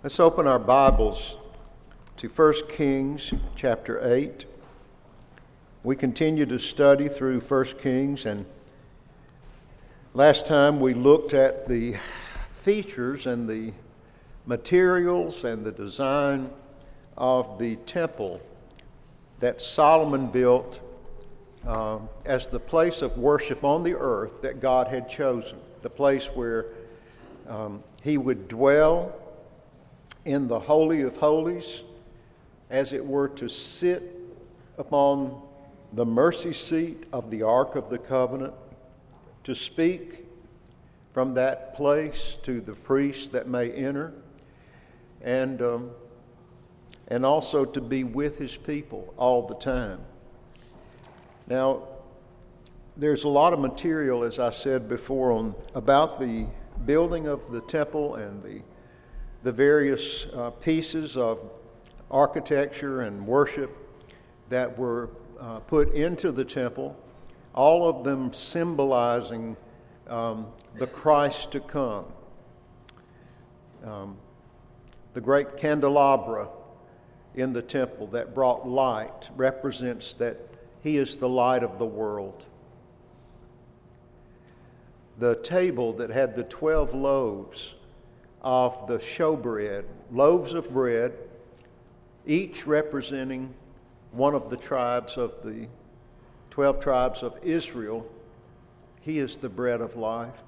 Let's open our Bibles to 1 Kings chapter 8. We continue to study through 1 Kings, and last time we looked at the features and the materials and the design of the temple that Solomon built as the place of worship on the earth that God had chosen, the place where he would dwell in the Holy of Holies, as it were to sit upon the mercy seat of the Ark of the Covenant, to speak from that place to the priests that may enter, and also to be with his people all the time. Now, there's a lot of material, as I said before, about the building of the temple and the various pieces of architecture and worship that were put into the temple, all of them symbolizing the Christ to come. The great candelabra in the temple that brought light represents that he is the light of the world. The table that had the 12 loaves of the showbread, loaves of bread, each representing one of the tribes of the 12 tribes of Israel. He is the bread of life.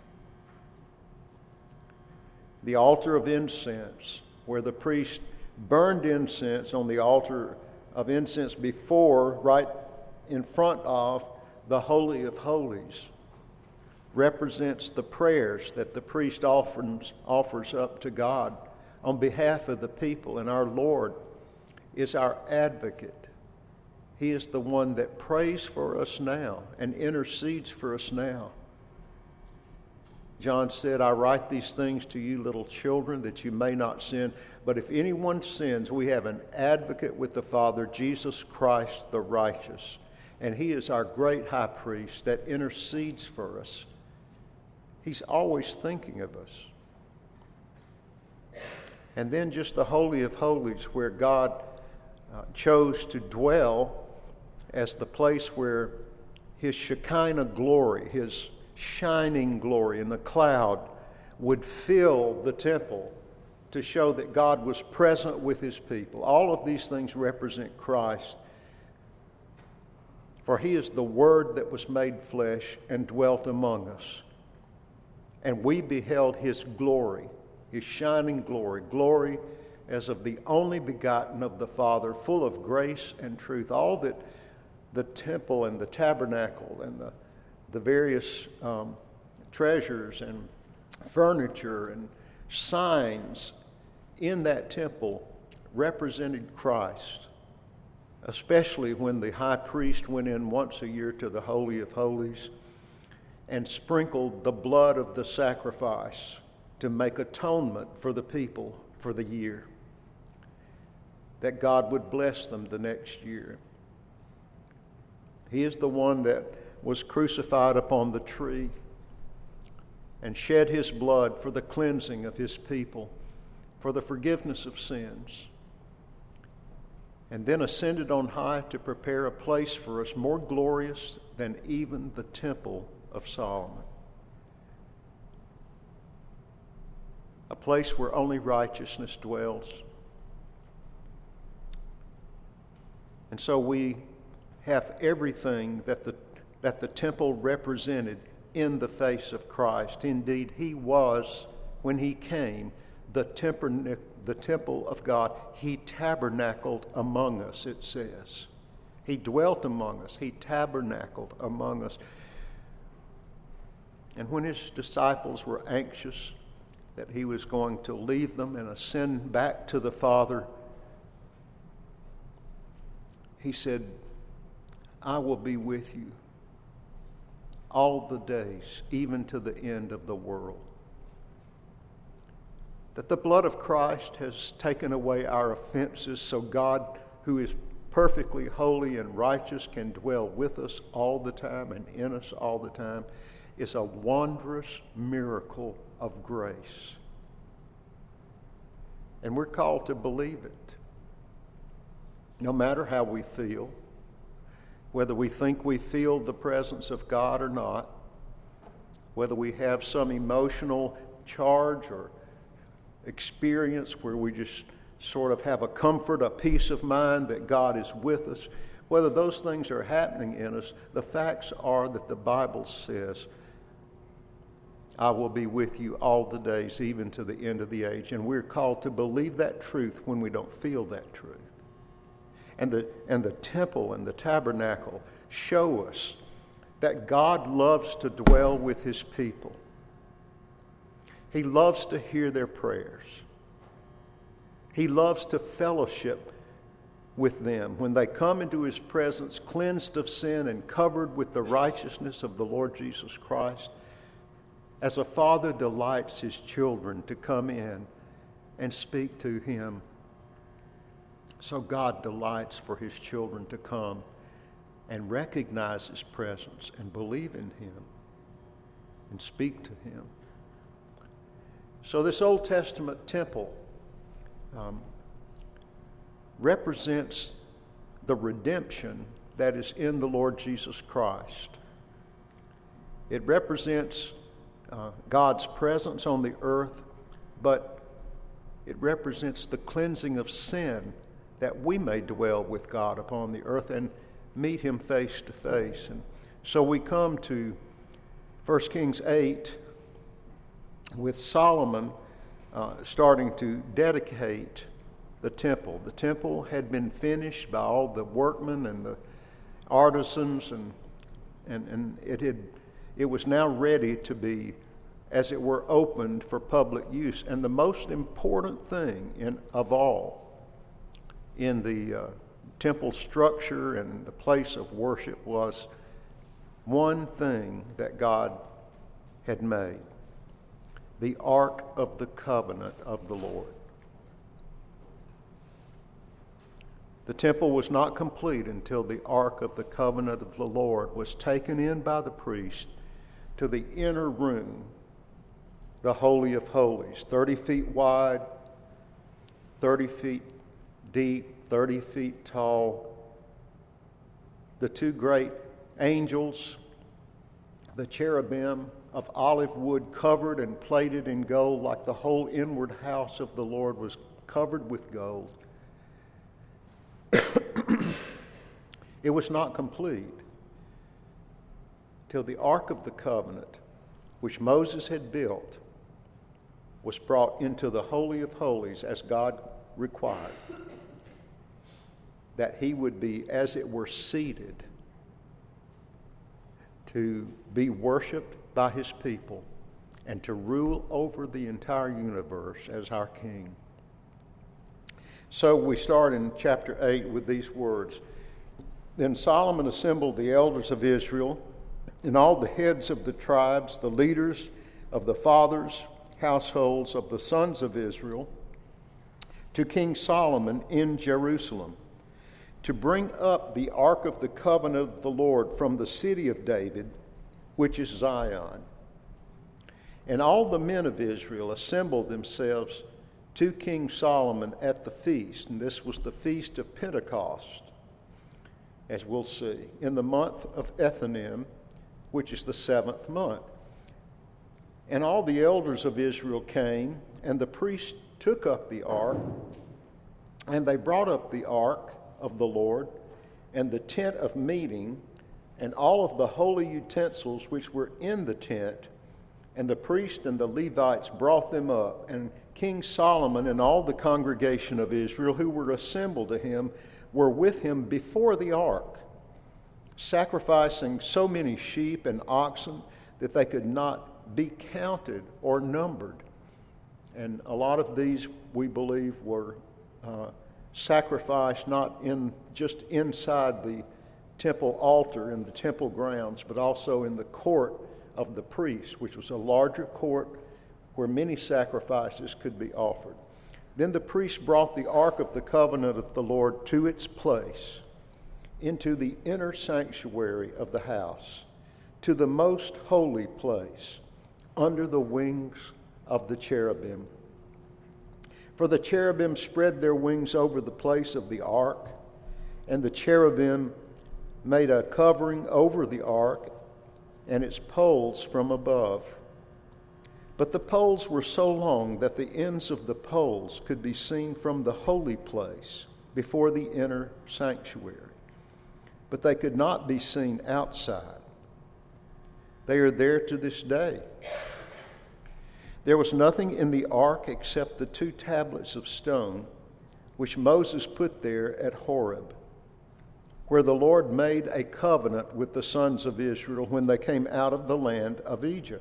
The altar of incense, where the priest burned incense on the altar of incense before, right in front of the Holy of Holies, represents the prayers that the priest offers up to God on behalf of the people. And our Lord is our advocate. He is the one that prays for us now and intercedes for us now. John said, "I write these things to you, little children, that you may not sin. But if anyone sins, we have an advocate with the Father, Jesus Christ the righteous. And he is our great high priest that intercedes for us." He's always thinking of us. And then just the Holy of Holies, where God chose to dwell as the place where his Shekinah glory, his shining glory in the cloud, would fill the temple to show that God was present with his people. All of these things represent Christ. For he is the Word that was made flesh and dwelt among us. And we beheld his glory, his shining glory, glory as of the only begotten of the Father, full of grace and truth. All that the temple and the tabernacle and the various treasures and furniture and signs in that temple represented Christ, especially when the high priest went in once a year to the Holy of Holies and sprinkled the blood of the sacrifice to make atonement for the people for the year, that God would bless them the next year. He is the one that was crucified upon the tree and shed his blood for the cleansing of his people, for the forgiveness of sins, and then ascended on high to prepare a place for us more glorious than even the temple of Solomon. A place where only righteousness dwells. And so we have everything that the temple represented in the face of Christ. Indeed, he was, when he came, the temple of God. He tabernacled among us, it says. He dwelt among us. He tabernacled among us. And when his disciples were anxious that he was going to leave them and ascend back to the Father, he said, "I will be with you all the days, even to the end of the world." That the blood of Christ has taken away our offenses, so God, who is perfectly holy and righteous, can dwell with us all the time and in us all the time, is a wondrous miracle of grace. And we're called to believe it. No matter how we feel, whether we think we feel the presence of God or not, whether we have some emotional charge or experience where we just sort of have a comfort, a peace of mind that God is with us, whether those things are happening in us, the facts are that the Bible says, I will be with you all the days, even to the end of the age. And we're called to believe that truth when we don't feel that truth. And the temple and the tabernacle show us that God loves to dwell with his people. He loves to hear their prayers. He loves to fellowship with them when they come into his presence, cleansed of sin and covered with the righteousness of the Lord Jesus Christ. As a father delights his children to come in and speak to him, so God delights for his children to come and recognize his presence and believe in him and speak to him. So this Old Testament temple represents the redemption that is in the Lord Jesus Christ. It represents God's presence on the earth, but it represents the cleansing of sin that we may dwell with God upon the earth and meet him face to face. And so we come to 1 Kings 8 with Solomon starting to dedicate the temple. The temple had been finished by all the workmen and the artisans, and it was now ready to be, as it were, opened for public use. And the most important thing of all in the temple structure and the place of worship was one thing that God had made: the Ark of the Covenant of the Lord. The temple was not complete until the Ark of the Covenant of the Lord was taken in by the priest to the inner room, the Holy of Holies, 30 feet wide, 30 feet deep, 30 feet tall. The two great angels, the cherubim of olive wood covered and plated in gold, like the whole inward house of the Lord was covered with gold. It was not complete till the Ark of the Covenant, which Moses had built, was brought into the Holy of Holies as God required, that he would be, as it were, seated to be worshiped by his people and to rule over the entire universe as our king. So we start in chapter 8 with these words. Then Solomon assembled the elders of Israel and all the heads of the tribes, the leaders of the fathers' households of the sons of Israel, to King Solomon in Jerusalem, to bring up the ark of the covenant of the Lord from the city of David, which is Zion. And all the men of Israel assembled themselves to King Solomon at the feast, and this was the feast of Pentecost, as we'll see, in the month of Ethanim, which is the 7th month. And all the elders of Israel came, and the priests took up the ark, and they brought up the ark of the Lord, and the tent of meeting, and all of the holy utensils which were in the tent, and the priests and the Levites brought them up. And King Solomon and all the congregation of Israel who were assembled to him were with him before the ark, sacrificing so many sheep and oxen that they could not be counted or numbered. And a lot of these, we believe, were sacrificed not just inside the temple altar in the temple grounds, but also in the court of the priests, which was a larger court where many sacrifices could be offered. Then the priests brought the ark of the covenant of the Lord to its place, into the inner sanctuary of the house, to the most holy place, under the wings of the cherubim. For the cherubim spread their wings over the place of the ark, and the cherubim made a covering over the ark and its poles from above. But the poles were so long that the ends of the poles could be seen from the holy place before the inner sanctuary, but they could not be seen outside. They are there to this day. There was nothing in the ark except the 2 tablets of stone which Moses put there at Horeb, where the Lord made a covenant with the sons of Israel when they came out of the land of Egypt.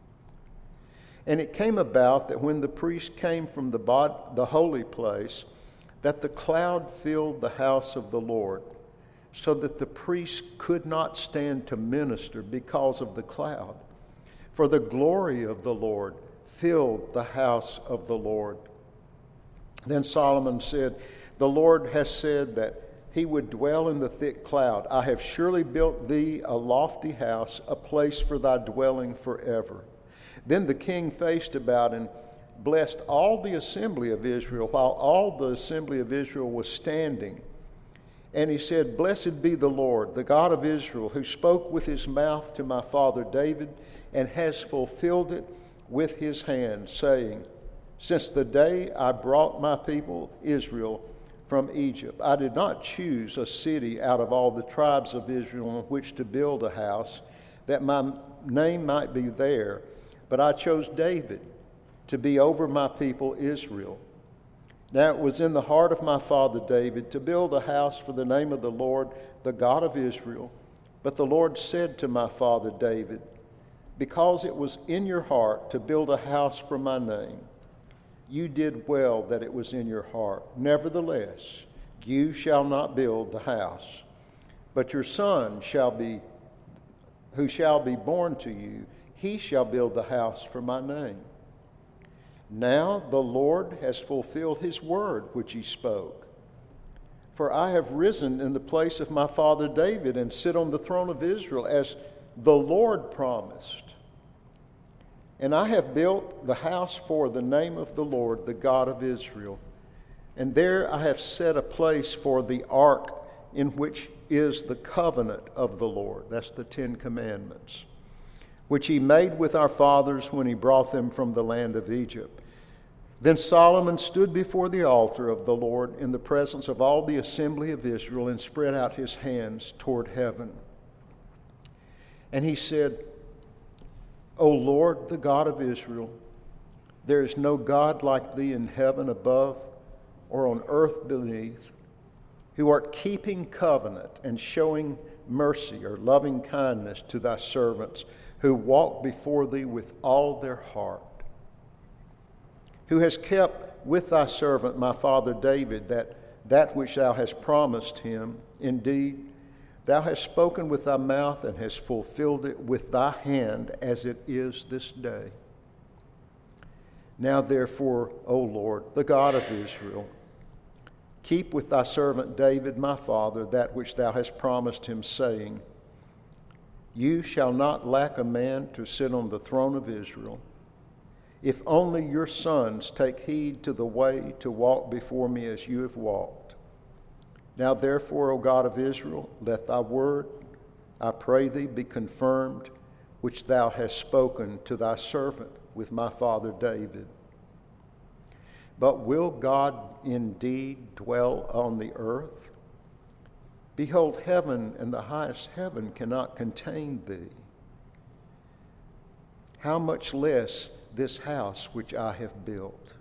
And it came about that when the priest came from the holy place, that the cloud filled the house of the Lord, so that the priest could not stand to minister because of the cloud. For the glory of the Lord filled the house of the Lord. Then Solomon said, "The Lord has said that he would dwell in the thick cloud. I have surely built thee a lofty house, a place for thy dwelling forever." Then the king faced about and blessed all the assembly of Israel, while all the assembly of Israel was standing. And he said, "Blessed be the Lord, the God of Israel, who spoke with his mouth to my father David, and has fulfilled it with his hand, saying, Since the day I brought my people Israel from Egypt, I did not choose a city out of all the tribes of Israel in which to build a house, that my name might be there, but I chose David to be over my people Israel. Now it was in the heart of my father David to build a house for the name of the Lord, the God of Israel. But the Lord said to my father David, Because it was in your heart to build a house for my name, you did well that it was in your heart. Nevertheless, you shall not build the house, but your son who shall be born to you, he shall build the house for my name. Now the Lord has fulfilled his word which he spoke. For I have risen in the place of my father David and sit on the throne of Israel as the Lord promised. And I have built the house for the name of the Lord, the God of Israel. And there I have set a place for the ark in which is the covenant of the Lord. That's the 10 Commandments, which he made with our fathers when he brought them from the land of Egypt. Then Solomon stood before the altar of the Lord in the presence of all the assembly of Israel and spread out his hands toward heaven. And he said, O Lord, the God of Israel, there is no God like thee in heaven above or on earth beneath, who art keeping covenant and showing mercy or loving kindness to thy servants, who walk before thee with all their heart, who has kept with thy servant my father David that which thou hast promised him. Indeed, thou hast spoken with thy mouth and hast fulfilled it with thy hand, as it is this day. Now therefore, O Lord, the God of Israel, keep with thy servant David my father that which thou hast promised him, saying, You shall not lack a man to sit on the throne of Israel, if only your sons take heed to the way to walk before me as you have walked. Now therefore, O God of Israel, let thy word, I pray thee, be confirmed, which thou hast spoken to thy servant with my father David. But will God indeed dwell on the earth? Behold, heaven and the highest heaven cannot contain thee. How much less this house which I have built?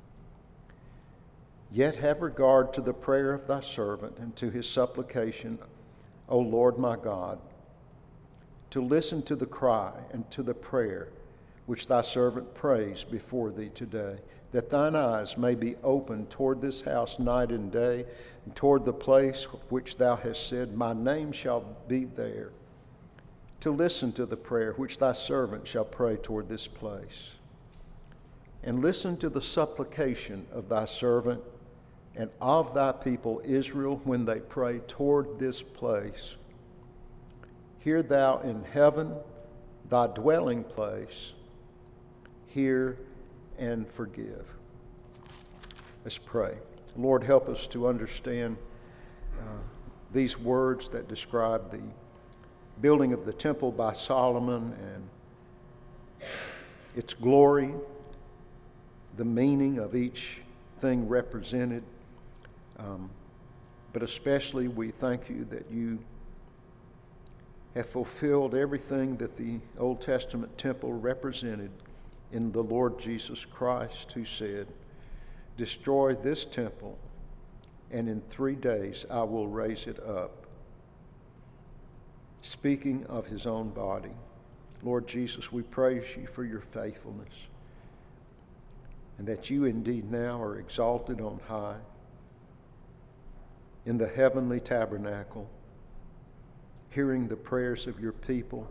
Yet have regard to the prayer of thy servant and to his supplication, O Lord my God, to listen to the cry and to the prayer which thy servant prays before thee today, that thine eyes may be open toward this house night and day, and toward the place which thou hast said, My name shall be there, to listen to the prayer which thy servant shall pray toward this place. And listen to the supplication of thy servant and of thy people Israel when they pray toward this place. Hear thou in heaven, thy dwelling place, hear and forgive. Let's pray. Lord, help us to understand these words that describe the building of the temple by Solomon and its glory, the meaning of each thing represented. But especially we thank you that you have fulfilled everything that the Old Testament temple represented in the Lord Jesus Christ, who said, "Destroy this temple, and in 3 days I will raise it up." Speaking of his own body. Lord Jesus, we praise you for your faithfulness, and that you indeed now are exalted on high in the heavenly tabernacle, hearing the prayers of your people,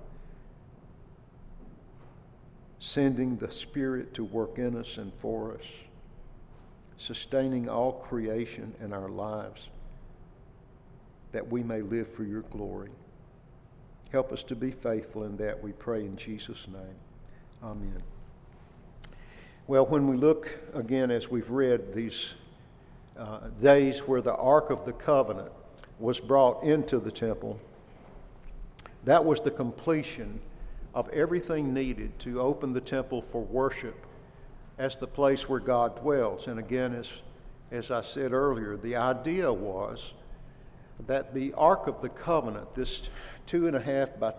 sending the Spirit to work in us and for us, sustaining all creation in our lives, that we may live for your glory. Help us to be faithful in that, we pray in Jesus' name. Amen. Well, when we look again, as we've read, these days where the Ark of the Covenant was brought into the temple, that was the completion of everything needed to open the temple for worship as the place where God dwells. And again, as I said earlier, the idea was that the Ark of the Covenant, this 2.5 by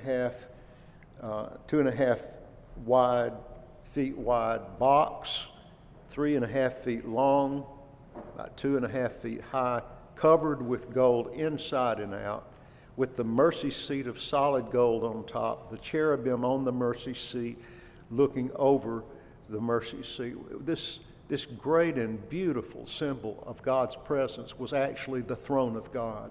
2.5 feet wide box, 3.5 feet long, about 2.5 feet high, covered with gold inside and out, with the mercy seat of solid gold on top, the cherubim on the mercy seat looking over the mercy seat. This great and beautiful symbol of God's presence was actually the throne of God.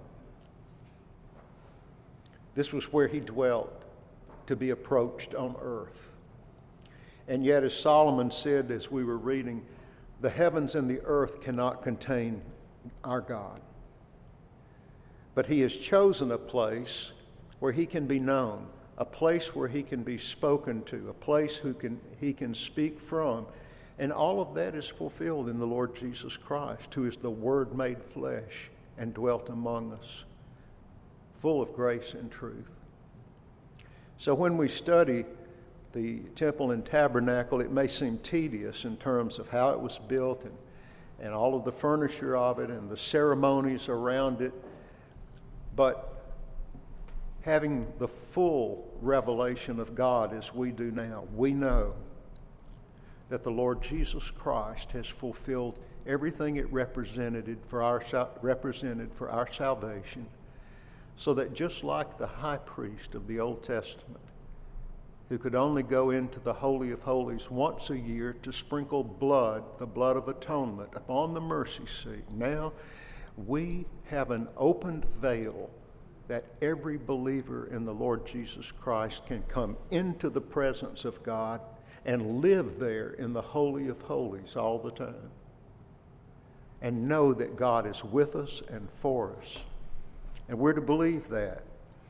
This was where he dwelt to be approached on earth. And yet, as Solomon said as we were reading, the heavens and the earth cannot contain our God. But he has chosen a place where he can be known, a place where he can be spoken to, a place he can speak from. And all of that is fulfilled in the Lord Jesus Christ, who is the Word made flesh and dwelt among us, full of grace and truth. So when we study the temple and tabernacle, it may seem tedious in terms of how it was built and all of the furniture of it and the ceremonies around it. But having the full revelation of God as we do now, we know that the Lord Jesus Christ has fulfilled everything it represented for our salvation, so that just like the high priest of the Old Testament, who could only go into the Holy of Holies once a year to sprinkle blood, the blood of atonement, upon the mercy seat, now we have an opened veil that every believer in the Lord Jesus Christ can come into the presence of God and live there in the Holy of Holies all the time, and know that God is with us and for us. And we're to believe that.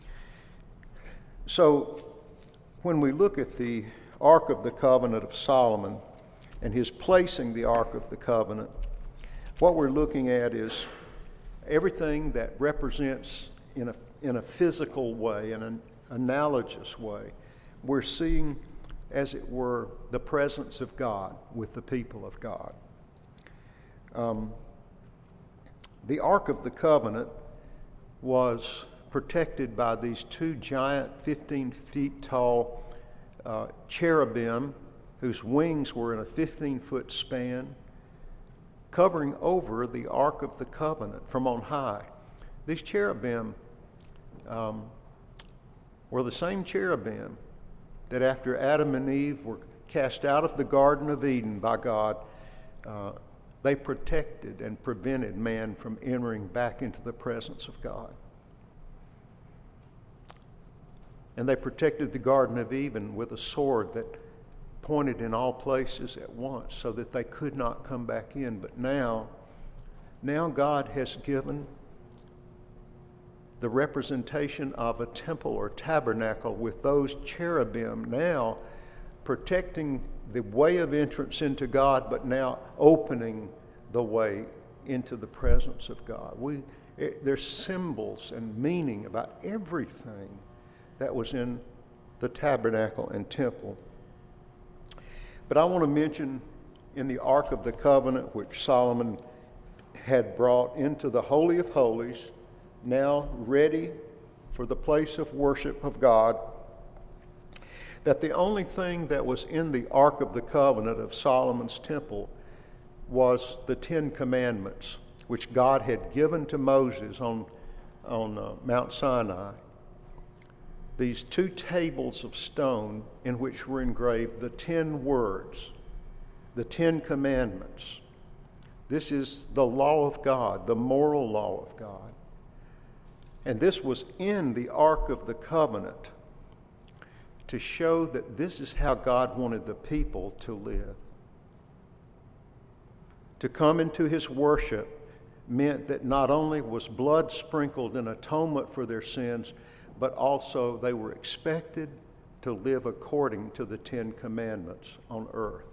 So when we look at the Ark of the Covenant of Solomon and his placing the Ark of the Covenant, what we're looking at is everything that represents in a physical way, in an analogous way. We're seeing, as it were, the presence of God with the people of God. The Ark of the Covenant was protected by these two giant 15 feet tall cherubim whose wings were in a 15-foot span, covering over the Ark of the Covenant from on high. These cherubim were the same cherubim that after Adam and Eve were cast out of the Garden of Eden by God, they protected and prevented man from entering back into the presence of God. And they protected the Garden of Eden with a sword that pointed in all places at once so that they could not come back in. But now God has given the representation of a temple or tabernacle with those cherubim now protecting the way of entrance into God, but now opening the way into the presence of God. There's symbols and meaning about everything that was in the tabernacle and temple. But I want to mention in the Ark of the Covenant, which Solomon had brought into the Holy of Holies, now ready for the place of worship of God, that the only thing that was in the Ark of the Covenant of Solomon's temple was the Ten Commandments, which God had given to Moses on Mount Sinai. These 2 tables of stone in which were engraved the 10 words, the 10 Commandments. This is the law of God, the moral law of God. And this was in the Ark of the Covenant to show that this is how God wanted the people to live. To come into his worship meant that not only was blood sprinkled in atonement for their sins, but also they were expected to live according to the 10 Commandments on earth.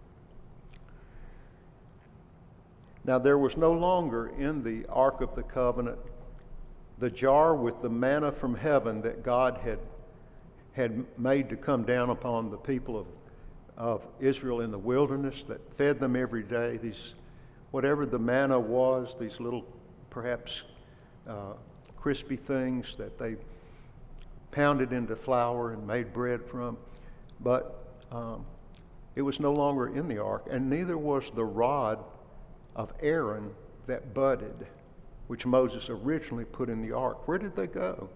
Now, there was no longer in the Ark of the Covenant the jar with the manna from heaven that God had made to come down upon the people of Israel in the wilderness, that fed them every day. These, whatever the manna was, these little, perhaps crispy things that they pounded into flour and made bread from. But it was no longer in the ark, and neither was the rod of Aaron that budded, which Moses originally put in the ark. Where did they go?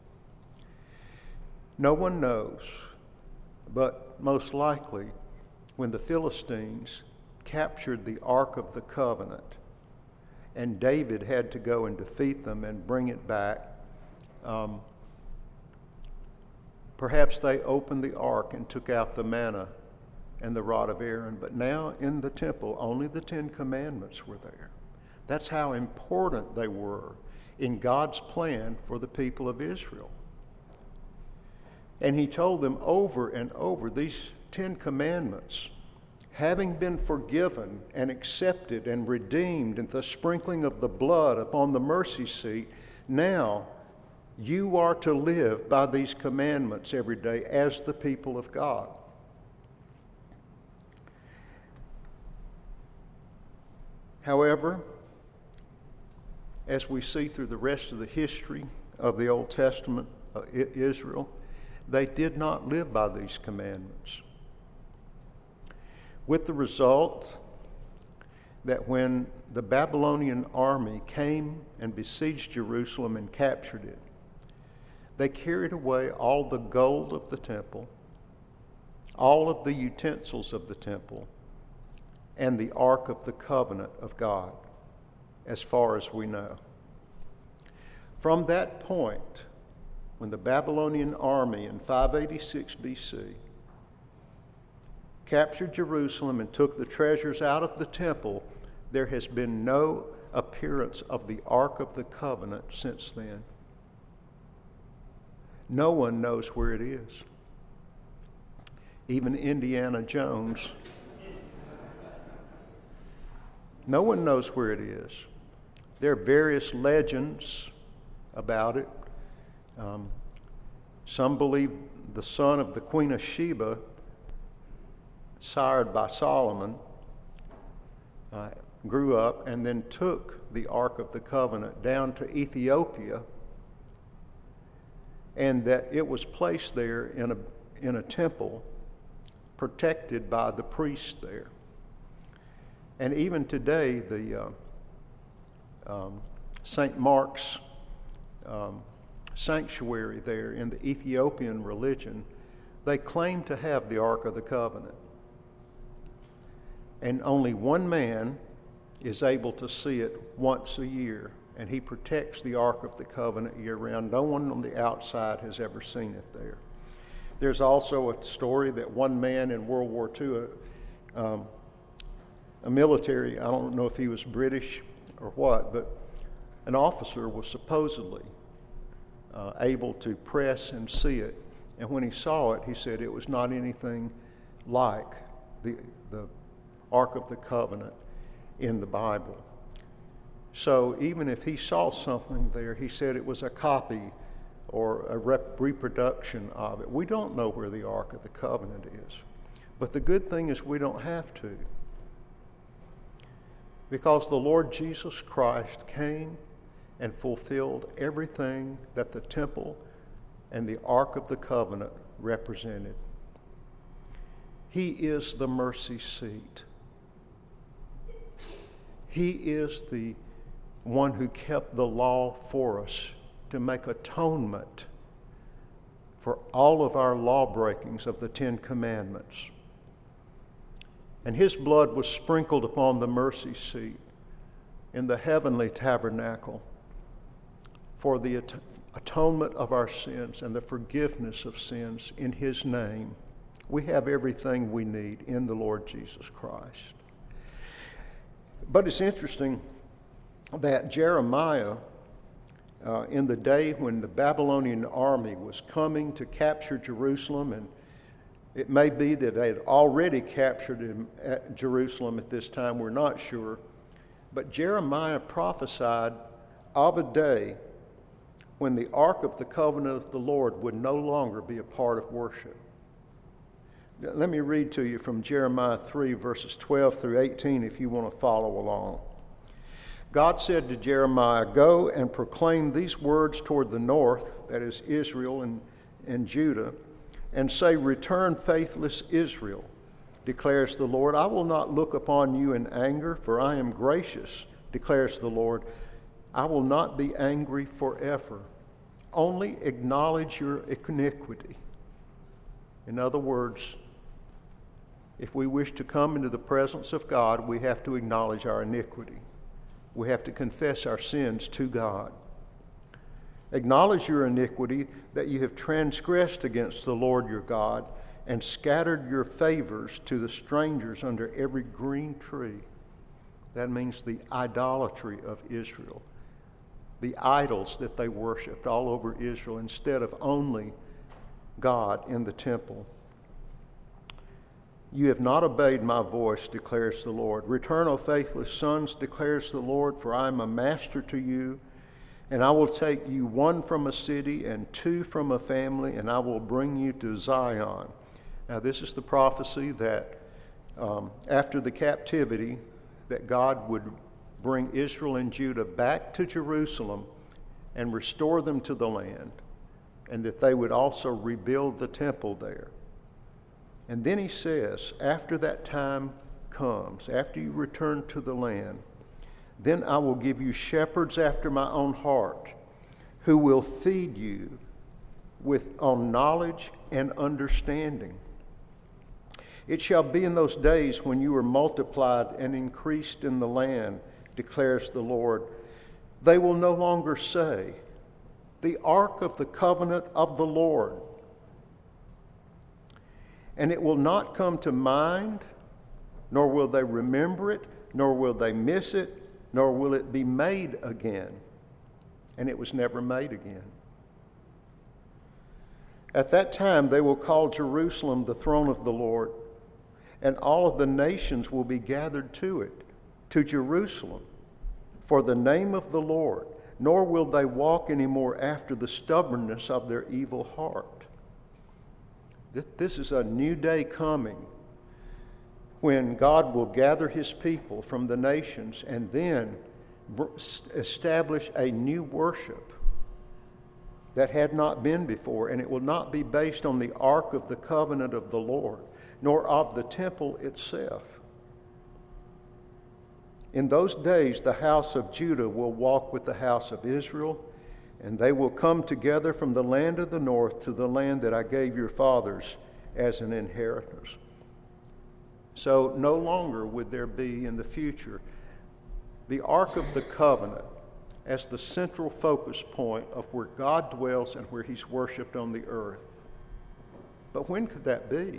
No one knows, but most likely when the Philistines captured the Ark of the Covenant and David had to go and defeat them and bring it back, perhaps they opened the ark and took out the manna and the rod of Aaron. But now in the temple, only the 10 Commandments were there. That's how important they were in God's plan for the people of Israel. And he told them over and over, these 10 Commandments, having been forgiven and accepted and redeemed in the sprinkling of the blood upon the mercy seat, now you are to live by these commandments every day as the people of God. However, as we see through the rest of the history of the Old Testament, Israel, they did not live by these commandments. With the result that when the Babylonian army came and besieged Jerusalem and captured it, they carried away all the gold of the temple, all of the utensils of the temple, and the Ark of the Covenant of God, as far as we know. From that point, when the Babylonian army in 586 BC captured Jerusalem and took the treasures out of the temple, there has been no appearance of the Ark of the Covenant since then. No one knows where it is. Even Indiana Jones. No one knows where it is. There are various legends about it. Some believe the son of the Queen of Sheba, sired by Solomon, grew up and then took the Ark of the Covenant down to Ethiopia, and that it was placed there in a temple protected by the priests there. And even today, the St. Mark's sanctuary there in the Ethiopian religion, they claim to have the Ark of the Covenant. And only one man is able to see it once a year, and he protects the Ark of the Covenant year-round. No one on the outside has ever seen it there. There's also a story that one man in World War II, a military, I don't know if he was British or what, but an officer was supposedly able to press and see it. And when he saw it, he said it was not anything like the Ark of the Covenant. in the Bible. So even if he saw something there, he said it was a copy or a reproduction of it. We don't know where the Ark of the Covenant is. But the good thing is we don't have to. Because the Lord Jesus Christ came and fulfilled everything that the temple and the Ark of the Covenant represented. He is the mercy seat. He is the one who kept the law for us to make atonement for all of our law breakings of the Ten Commandments. And his blood was sprinkled upon the mercy seat in the heavenly tabernacle for the atonement of our sins and the forgiveness of sins in his name. We have everything we need in the Lord Jesus Christ. But it's interesting that Jeremiah, in the day when the Babylonian army was coming to capture Jerusalem, and it may be that they had already captured him at Jerusalem at this time, we're not sure, but Jeremiah prophesied of a day when the Ark of the Covenant of the Lord would no longer be a part of worship. Let me read to you from Jeremiah 3, verses 12 through 18, if you want to follow along. God said to Jeremiah, "Go and proclaim these words toward the north," that is Israel and Judah, "and say, 'Return, faithless Israel, declares the Lord. I will not look upon you in anger, for I am gracious, declares the Lord. I will not be angry forever. Only acknowledge your iniquity.'" In other words, if we wish to come into the presence of God, we have to acknowledge our iniquity. We have to confess our sins to God. "Acknowledge your iniquity, that you have transgressed against the Lord your God and scattered your favors to the strangers under every green tree." That means the idolatry of Israel, the idols that they worshiped all over Israel instead of only God in the temple. "You have not obeyed my voice, declares the Lord. Return, O faithless sons, declares the Lord, for I am a master to you, and I will take you one from a city and two from a family, and I will bring you to Zion." Now, this is the prophecy that after the captivity, that God would bring Israel and Judah back to Jerusalem and restore them to the land, and that they would also rebuild the temple there. And then he says, after that time comes, after you return to the land, "Then I will give you shepherds after my own heart, who will feed you on knowledge and understanding. It shall be in those days when you are multiplied and increased in the land, declares the Lord. They will no longer say, 'The Ark of the Covenant of the Lord.' And it will not come to mind, nor will they remember it, nor will they miss it, nor will it be made again." And it was never made again. "At that time they will call Jerusalem the throne of the Lord, and all of the nations will be gathered to it, to Jerusalem, for the name of the Lord, nor will they walk any more after the stubbornness of their evil heart." This is a new day coming when God will gather his people from the nations and then establish a new worship that had not been before, and it will not be based on the Ark of the Covenant of the Lord, nor of the temple itself. "In those days the house of Judah will walk with the house of Israel, and they will come together from the land of the north to the land that I gave your fathers as an inheritance." So no longer would there be in the future the Ark of the Covenant as the central focus point of where God dwells and where he's worshiped on the earth. But when could that be?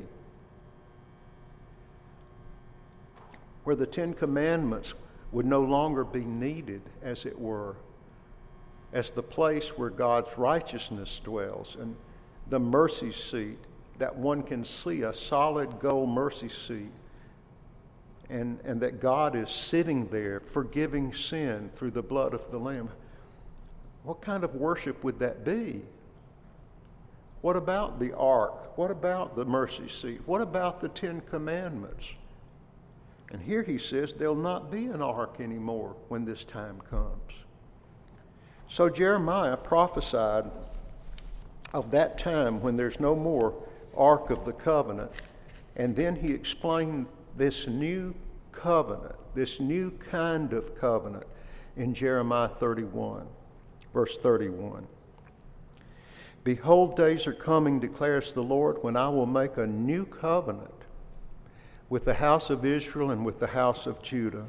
Where the Ten Commandments would no longer be needed, as it were, as the place where God's righteousness dwells, and the mercy seat, that one can see a solid gold mercy seat, and that God is sitting there forgiving sin through the blood of the Lamb. What kind of worship would that be? What about the ark? What about the mercy seat? What about the 10 Commandments? And here he says there'll not be an ark anymore when this time comes. So Jeremiah prophesied of that time when there's no more Ark of the Covenant. And then he explained this new covenant, this new kind of covenant in Jeremiah 31, verse 31. Behold, days are coming, declares the Lord, when I will make a new covenant with the house of Israel and with the house of Judah.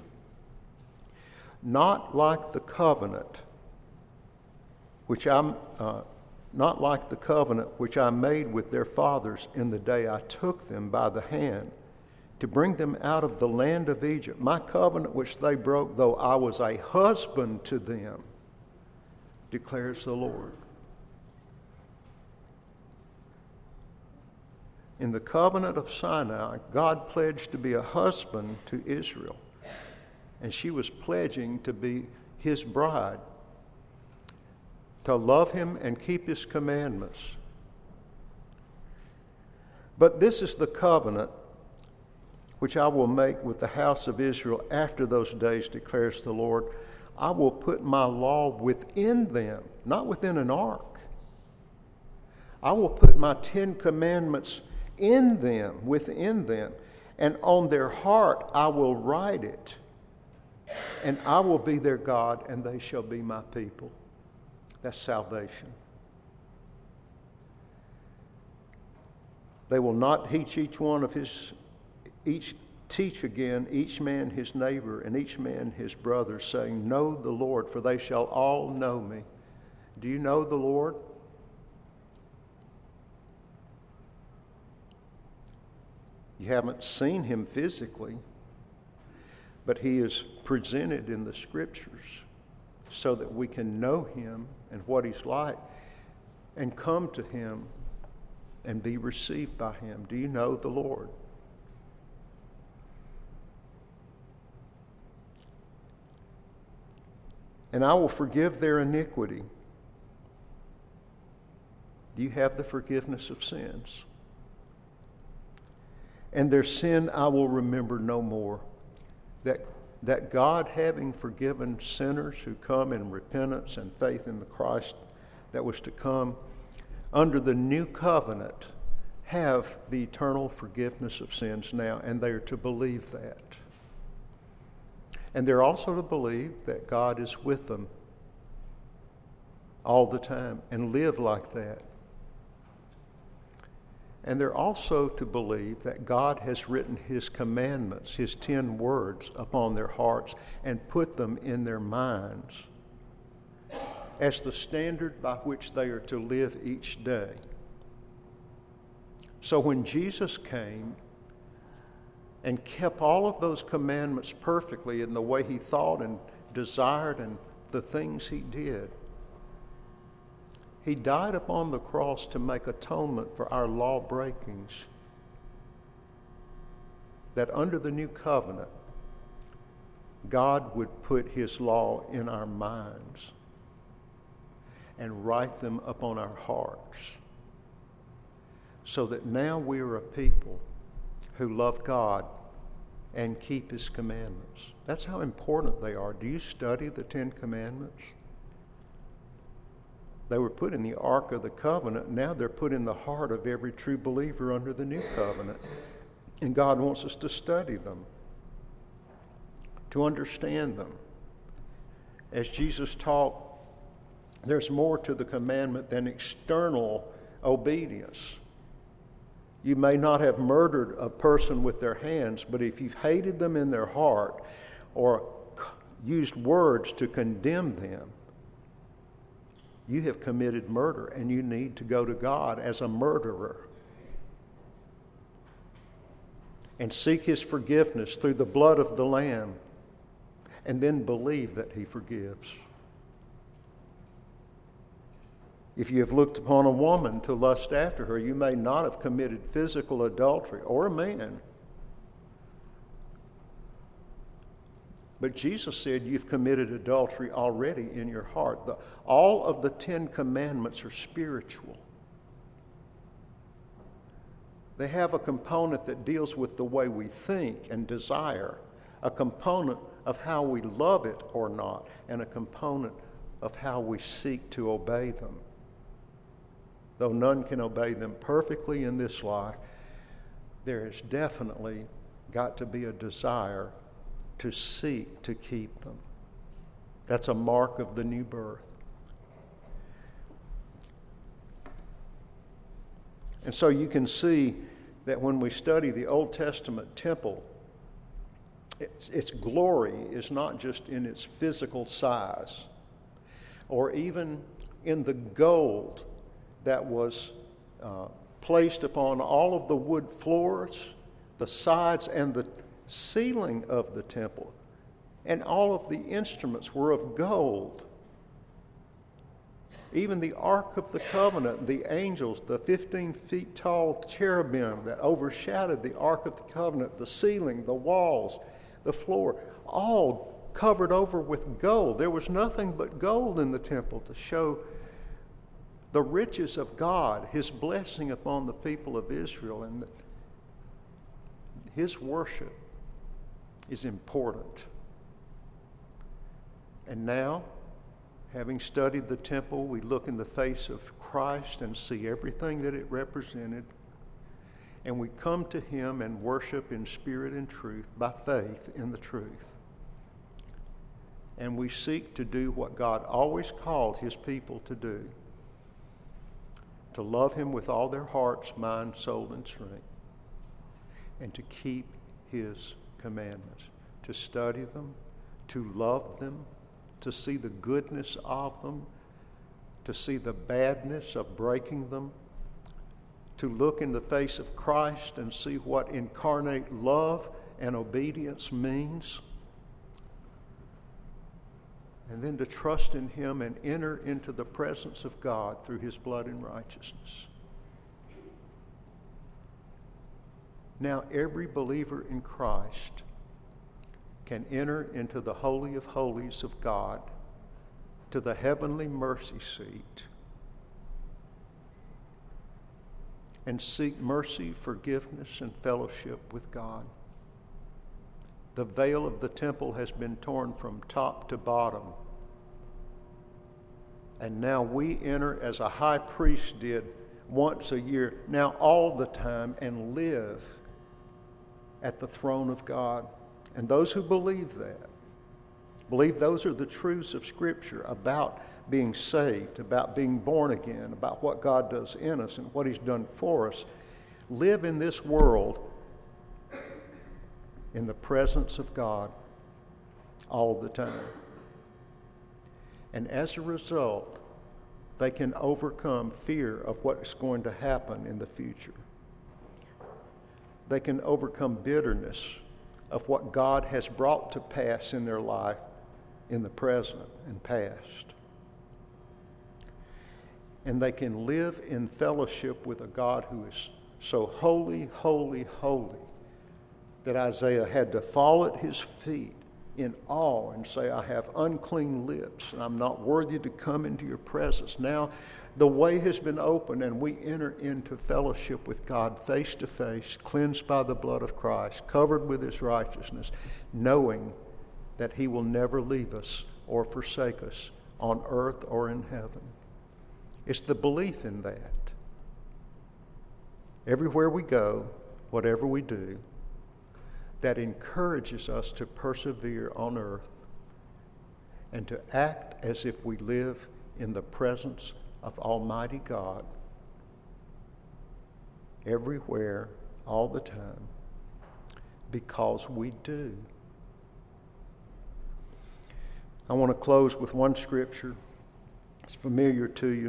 Not like the covenant which I made with their fathers in the day I took them by the hand to bring them out of the land of Egypt, my covenant which they broke, though I was a husband to them, declares the Lord. In the covenant of Sinai, God pledged to be a husband to Israel, and she was pledging to be his bride, to love him and keep his commandments. But this is the covenant which I will make with the house of Israel after those days, declares the Lord. I will put my law within them, not within an ark. I will put my 10 Commandments in them, within them, and on their heart I will write it, and I will be their God, and they shall be my people. That's salvation. They will not teach each man his neighbor and each man his brother, saying, know the Lord, for they shall all know me. Do you know the Lord? You haven't seen him physically, but he is presented in the Scriptures so that we can know him and what he's like and come to him and be received by him. Do you know the Lord? And I will forgive their iniquity. Do you have the forgiveness of sins? And their sin I will remember no more. That God, having forgiven sinners who come in repentance and faith in the Christ that was to come, under the new covenant, have the eternal forgiveness of sins now, and they are to believe that. And they're also to believe that God is with them all the time and live like that. And they're also to believe that God has written his commandments, his 10 words, upon their hearts and put them in their minds as the standard by which they are to live each day. So when Jesus came and kept all of those commandments perfectly in the way he thought and desired and the things he did, he died upon the cross to make atonement for our law breakings. That under the new covenant, God would put his law in our minds and write them upon our hearts, so that now we are a people who love God and keep his commandments. That's how important they are. Do you study the 10 Commandments? They were put in the Ark of the Covenant. Now they're put in the heart of every true believer under the New Covenant. And God wants us to study them, to understand them. As Jesus taught, there's more to the commandment than external obedience. You may not have murdered a person with their hands, but if you've hated them in their heart or used words to condemn them, you have committed murder, and you need to go to God as a murderer and seek his forgiveness through the blood of the Lamb, and then believe that he forgives. If you have looked upon a woman to lust after her, you may not have committed physical adultery, or a man. But Jesus said you've committed adultery already in your heart. All of the 10 commandments are spiritual. They have a component that deals with the way we think and desire, a component of how we love it or not, and a component of how we seek to obey them. Though none can obey them perfectly in this life, there has definitely got to be a desire to seek to keep them. That's a mark of the new birth. And so you can see that when we study the Old Testament temple, its glory is not just in its physical size or even in the gold that was placed upon all of the wood floors, the sides, and the ceiling of the temple. And all of the instruments were of gold. Even the Ark of the Covenant, the angels, the 15 feet tall cherubim that overshadowed the Ark of the Covenant, the ceiling, the walls, the floor, all covered over with gold. There was nothing but gold in the temple to show the riches of God, His blessing upon the people of Israel, and that His worship is important. And now, having studied the temple, we look in the face of Christ and see everything that it represented, and we come to Him and worship in spirit and truth by faith in the truth. And we seek to do what God always called His people to do: to love Him with all their hearts, mind, soul, and strength, and to keep His commandments, to study them, to love them, to see the goodness of them, to see the badness of breaking them, to look in the face of Christ and see what incarnate love and obedience means, and then to trust in Him and enter into the presence of God through His blood and righteousness. Now, every believer in Christ can enter into the Holy of Holies of God, to the heavenly mercy seat, and seek mercy, forgiveness, and fellowship with God. The veil of the temple has been torn from top to bottom. And now we enter as a high priest did once a year, now all the time, and live at the throne of God. And those who believe that, believe those are the truths of Scripture about being saved, about being born again, about what God does in us and what He's done for us, live in this world in the presence of God all the time. And as a result, they can overcome fear of what's going to happen in the future. They can overcome bitterness of what God has brought to pass in their life in the present and past. And they can live in fellowship with a God who is so holy, holy, holy, that Isaiah had to fall at His feet in awe and say, I have unclean lips, and I'm not worthy to come into your presence. Now the way has been opened, and we enter into fellowship with God face to face, cleansed by the blood of Christ, covered with His righteousness, knowing that He will never leave us or forsake us on earth or in heaven. It's the belief in that. Everywhere we go, whatever we do, that encourages us to persevere on earth and to act as if we live in the presence of Almighty God everywhere, all the time, because we do. I want to close with one scripture. It's familiar to you.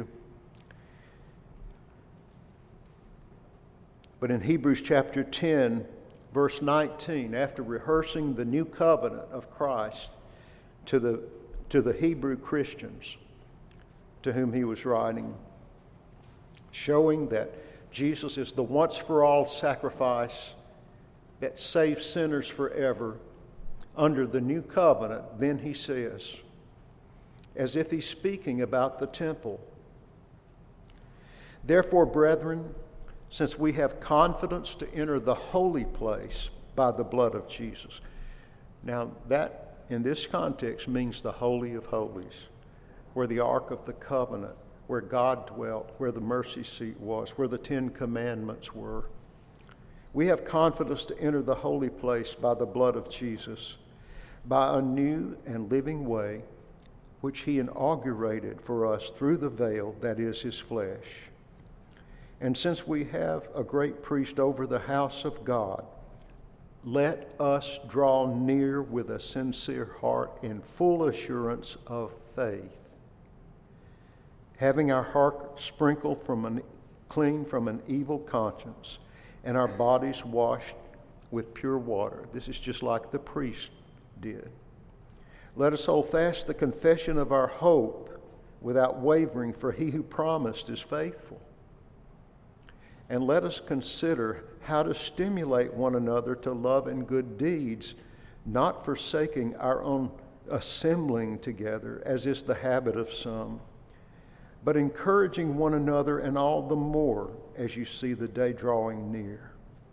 But in Hebrews chapter 10, verse 19, after rehearsing the new covenant of Christ to the Hebrew Christians to whom he was writing, showing that Jesus is the once-for-all sacrifice that saves sinners forever, under the new covenant, then he says, as if he's speaking about the temple, "Therefore, brethren, since we have confidence to enter the holy place by the blood of Jesus." Now, that in this context means the Holy of Holies, where the Ark of the Covenant, where God dwelt, where the mercy seat was, where the 10 Commandments were. We have confidence to enter the holy place by the blood of Jesus, by a new and living way, which he inaugurated for us through the veil that is his flesh. And since we have a great priest over the house of God, let us draw near with a sincere heart in full assurance of faith, having our heart sprinkled clean from an evil conscience, and our bodies washed with pure water. This is just like the priest did. Let us hold fast the confession of our hope without wavering, for he who promised is faithful. And let us consider how to stimulate one another to love and good deeds, not forsaking our own assembling together, as is the habit of some, but encouraging one another, and all the more as you see the day drawing near.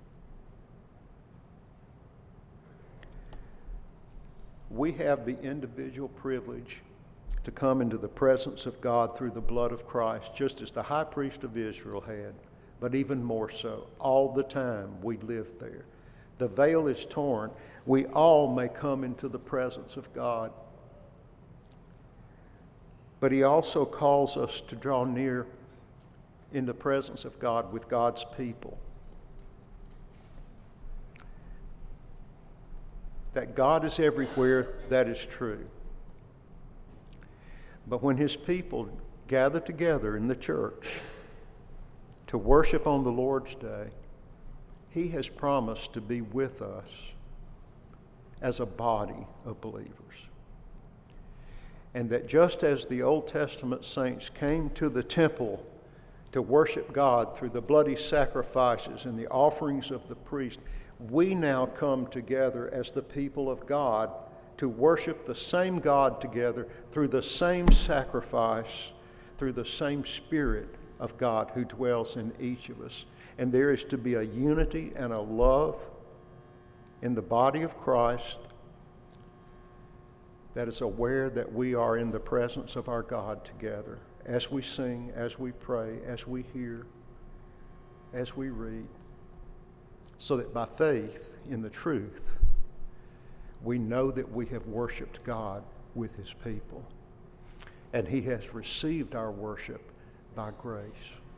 We have the individual privilege to come into the presence of God through the blood of Christ, just as the high priest of Israel had, but even more so. All the time we live there. The veil is torn. We all may come into the presence of God. But he also calls us to draw near in the presence of God with God's people. That God is everywhere, that is true. But when his people gather together in the church to worship on the Lord's Day, he has promised to be with us as a body of believers. And that just as the Old Testament saints came to the temple to worship God through the bloody sacrifices and the offerings of the priest, we now come together as the people of God to worship the same God together through the same sacrifice, through the same Spirit of God who dwells in each of us. And there is to be a unity and a love in the body of Christ that is aware that we are in the presence of our God together, as we sing, as we pray, as we hear, as we read, so that by faith in the truth, we know that we have worshiped God with his people, and he has received our worship by grace.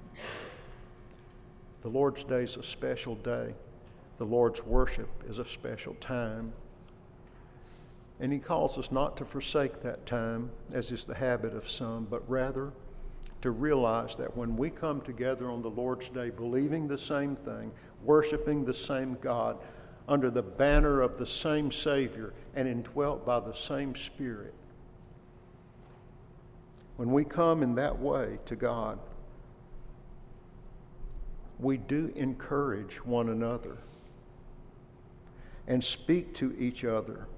The Lord's Day is a special day. The Lord's worship is a special time. And he calls us not to forsake that time, as is the habit of some, but rather to realize that when we come together on the Lord's Day, believing the same thing, worshiping the same God, under the banner of the same Savior, and indwelt by the same Spirit, when we come in that way to God, we do encourage one another and speak to each other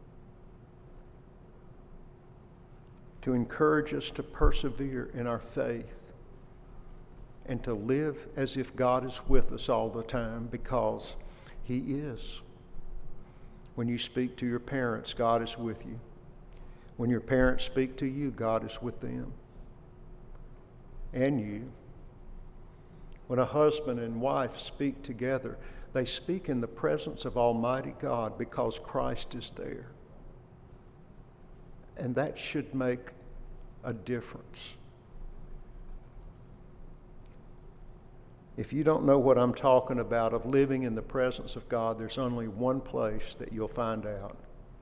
to encourage us to persevere in our faith and to live as if God is with us all the time, because he is. When you speak to your parents, God is with you. When your parents speak to you, God is with them and you. When a husband and wife speak together, they speak in the presence of Almighty God because Christ is there. And that should make a difference. If you don't know what I'm talking about of living in the presence of God, there's only one place that you'll find out.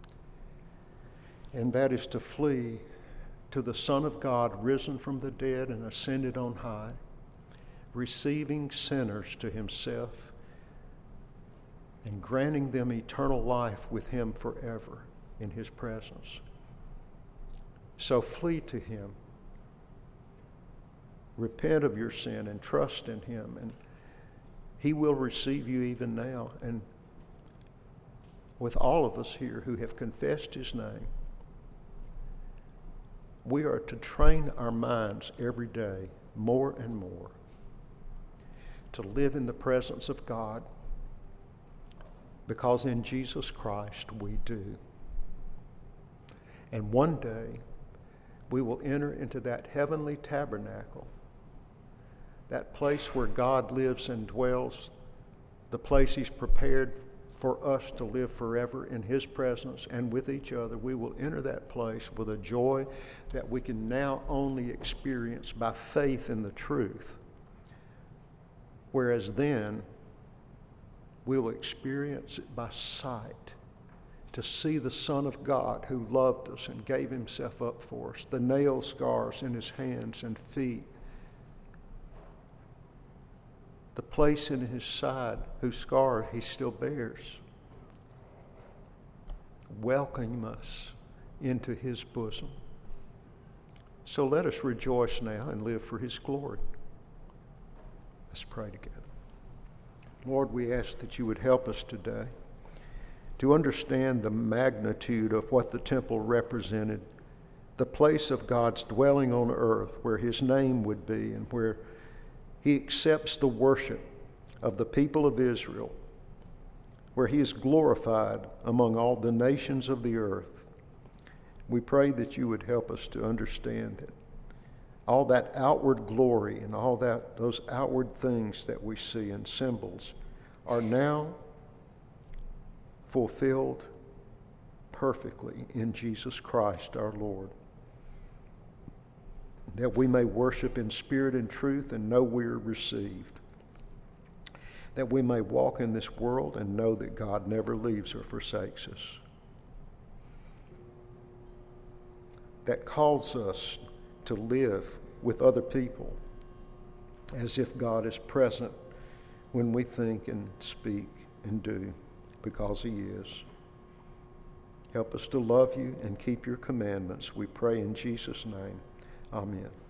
And that is to flee to the Son of God, risen from the dead and ascended on high, receiving sinners to himself and granting them eternal life with him forever in his presence. So flee to him. Repent of your sin and trust in him, and he will receive you even now. And with all of us here who have confessed his name, we are to train our minds every day more and more to live in the presence of God, because in Jesus Christ we do. And one day we will enter into that heavenly tabernacle, that place where God lives and dwells, the place he's prepared for us to live forever in his presence and with each other. We will enter that place with a joy that we can now only experience by faith in the truth. Whereas then, we will experience it by sight, to see the Son of God who loved us and gave himself up for us, the nail scars in his hands and feet, the place in his side whose scar he still bears, welcoming us into his bosom. So let us rejoice now and live for his glory. Let's pray together. Lord, we ask that you would help us today to understand the magnitude of what the temple represented, the place of God's dwelling on earth where his name would be and where he accepts the worship of the people of Israel, where he is glorified among all the nations of the earth. We pray that you would help us to understand that all that outward glory and all that those outward things that we see and symbols are now fulfilled perfectly in Jesus Christ our Lord, that we may worship in spirit and truth and know we are received, that we may walk in this world and know that God never leaves or forsakes us, that calls us to live with other people as if God is present when we think and speak and do, because he is. Help us to love you and keep your commandments. We pray in Jesus' name. Amen.